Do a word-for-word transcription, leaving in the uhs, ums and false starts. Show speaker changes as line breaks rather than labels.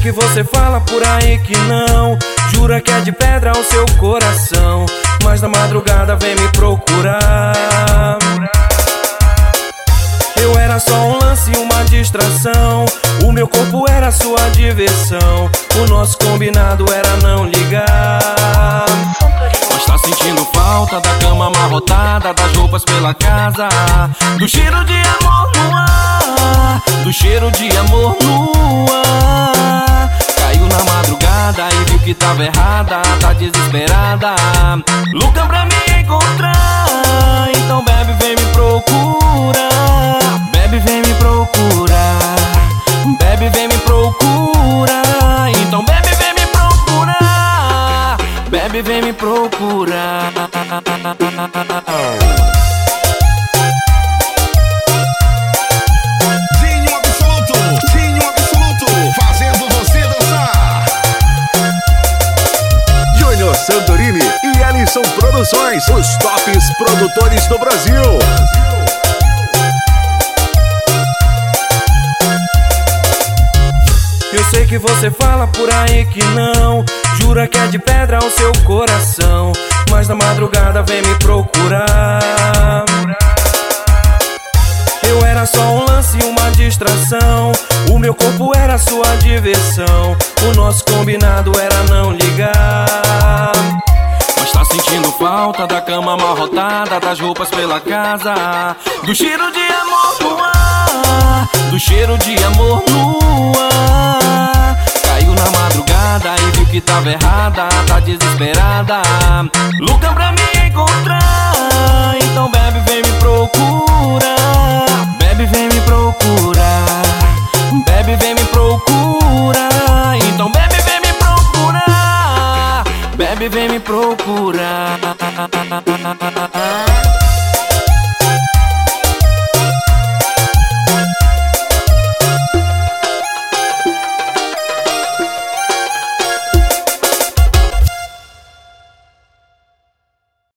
que você fala por aí que não, jura que é de pedra o seu coração, mas na madrugada vem me procurar. Eu era só um lance, uma distração, o meu corpo era sua diversão, o nosso combinado era não ligar. Mas tá sentindo falta da cama amarrotada, das roupas pela casa, do cheiro de amor no ar, do cheiro de amor no ar. Caiu na madrugada e viu que tava errada, tá desesperada, louca pra me encontrar. Então bebe, vem me procurar, bebe, vem me procurar, bebe, vem me procurar. Então bebe, vem me procurar, bebe, vem me procurar.
Dinho Absoluto, Dinho Absoluto, fazendo você dançar.
Júnior Santorini e Ellison Produções, os tops produtores do Brasil.
Eu sei que você fala por aí que não, jura que é de pedra o seu coração, mas na madrugada vem me procurar. Eu era só um lance, uma distração, o meu corpo era sua diversão, o nosso combinado era não ligar. Mas tá sentindo falta da cama amarrotada, das roupas pela casa, do cheiro de amor no ar, do cheiro de amor no ar. Caiu na madrugada e viu que tava errada, tá desesperada, louca pra me encontrar. Então bebe, vem me procurar, bebe, vem me procurar, bebe, vem me procurar. Então bebe, vem me procurar, bebe, vem me procurar.